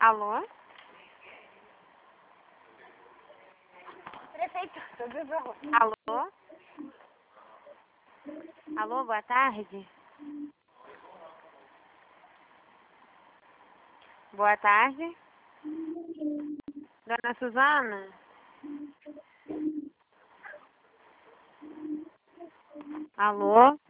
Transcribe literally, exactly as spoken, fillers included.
Alô? Prefeitura do Zorro. Alô? Alô, boa tarde. Boa tarde. Dona Suzana? Alô?